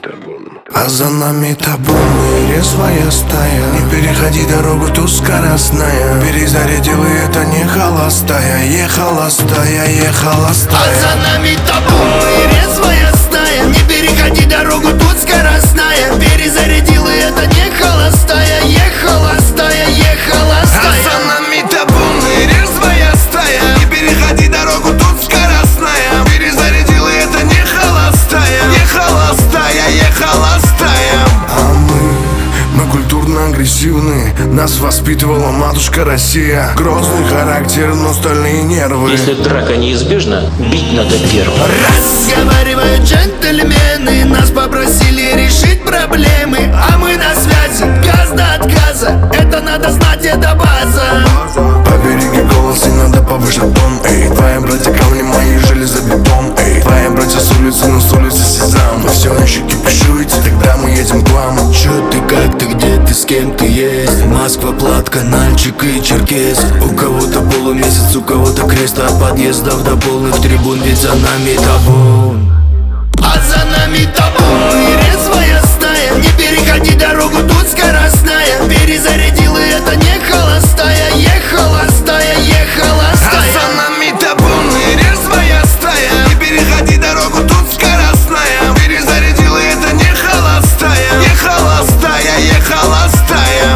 табун. А за нами табун и резвая стая. Не переходи дорогу, тут скоростная. Перезарядил, и это не холостая. Ехала стая, ехала стая. А за нами табун и резвая стая. Не переходи дорогу, тут скоростная. Перезарядил, и это не холостая. Ехала стая, ехала стая. А за нами табун и резвая стая. Не переходи дорогу, тут скоростная. Перезарядил, и это не холостая. Ехала стая, ехала стая. А мы культурно-агрессивны. Нас воспитывала матушка Россия. Грозный характер, но стальные нервы. Если драка неизбежна, бить надо первым. Разговаривают джентльмены. Нас попросили решить проблемы. А мы на связи, газ до отказа. Это надо знать, это база. Побереги голос, и надо повышать тон. Эй, твои братья камни, мои железобетон. Эй, твои братья с улицы, но с улицы сезам. Вы все еще кипишуете, тогда мы едем к вам. Чё ты, как ты, где ты, с кем ты есть? Москва, Платка, Нальчик и Черкес. У кого-то полумесяц, у кого-то крест. От подъездов до полных трибун, ведь за нами табун. А за нами табун и резвая стая. Не переходи дорогу, тут скоростная. Перезарядила, это не холостая. Ехала стая, ехала стая. А за нами табун и резвая стая. Не переходи дорогу, тут скоростная. Перезарядил, и это не холостая. Ехала стая, ехала стая.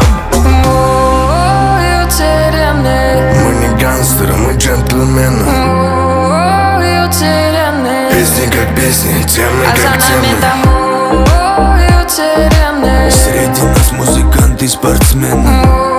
Мы не гангстеры, мы джентльмены. Песни как песни, темы как темы. Среди нас музыканты и спортсмены.